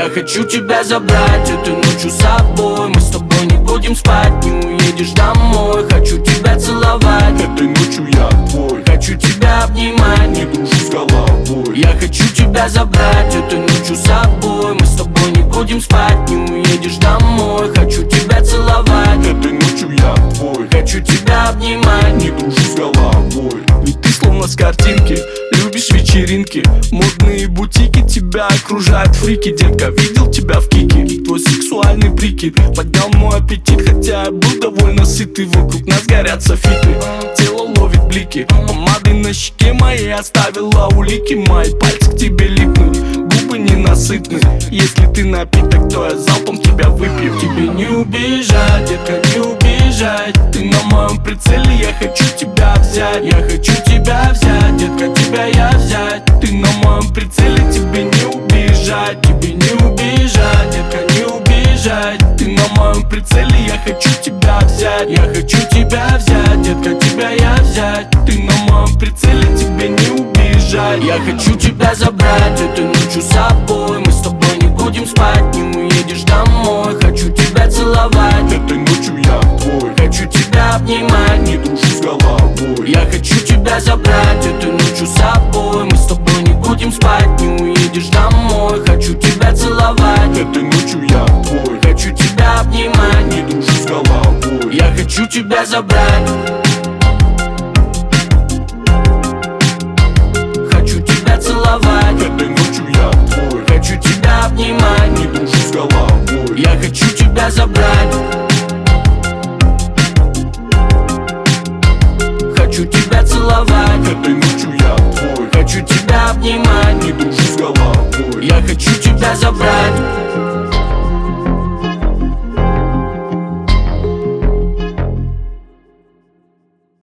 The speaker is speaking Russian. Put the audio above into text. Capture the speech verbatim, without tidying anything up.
Я хочу тебя забрать этой ночью с собой. Мы с тобой не будем спать, не уедешь домой. Хочу тебя целовать этой ночью я твой. Хочу тебя обнимать, не дружу с головой. Я хочу тебя забрать этой ночью с собой. Мы с тобой не будем спать, не уедешь домой. Хочу тебя целовать этой ночью я твой. Хочу тебя обнимать, не дружу с головой. Ведь ты словно с картинки, любишь вечеринки, модные бутики, тебя окружают фрики. Детка, видел тебя в кике, твой сексуальный прикид поднял мой аппетит, хотя я был довольно сытый. Вокруг нас горят софиты, тело ловит блики, помадой на щеке моей оставила улики. Мои пальцы к тебе липнут, губы ненасытны. Если ты напиток, то я залпом тебя выпью. Тебе не убежать, детка, не убежать. Ты на моем прицеле, я хочу тебя взять. Я хочу тебя взять, детка, тебя я взять. Ты на моем прицеле, тебе не убежать. Тебе не убежать, детка, не убежать. Ты на моем прицеле, я хочу тебя взять. Я хочу тебя взять, детка, тебя я взять. Ты на моем прицеле, тебе не убежать. Я хочу тебя забрать этой ночью с собой. Мы с тобой не будем спать, не уедешь домой. Хочу тебя целовать этой ночью я твой. Хочу тебя обнимать, не дружу с головой. Я хочу тебя забрать этой ночью с собой. Мы с тобой не будем спать, не уедешь домой. Хочу тебя целовать этой ночью я твой. Хочу тебя обнимать, не дружу с головой. Я хочу тебя забрать. Хочу тебя целовать этой ночью я твой. Хочу тебя обнимать, не дружу с головой. Я хочу тебя забрать. Хочу тебя целовать этой ночью я твой. Хочу тебя обнимать, не дружу с